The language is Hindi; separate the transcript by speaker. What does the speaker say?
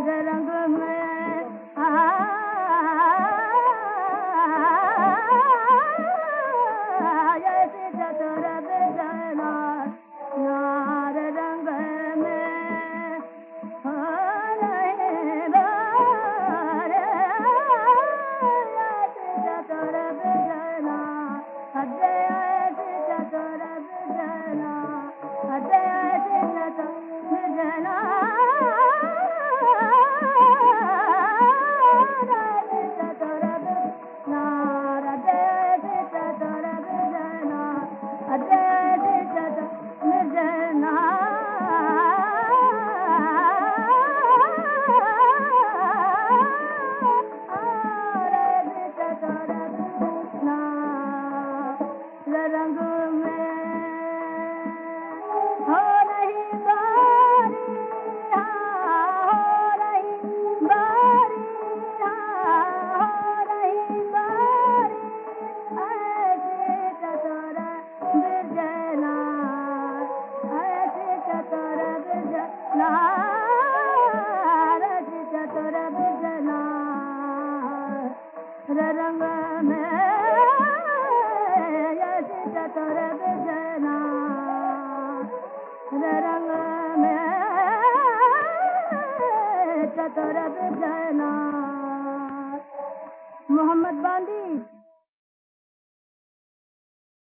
Speaker 1: रंग में ऐसी चतुर बिजना नार रंग में हो नहीं बारे ऐसी चतुर बिजना अरे ऐसी चतुर बिजना अरे ऐसी चतुर बिजना रंग में हो रही बारी हो रही बारी हो रही बारी ऐसी चतुर बिजना ऐसी चतुर बिजना ऐसी चतुर बिजना रंग में चतुर बिजना रंग में चतुर बिजना मोहम्मद बांदी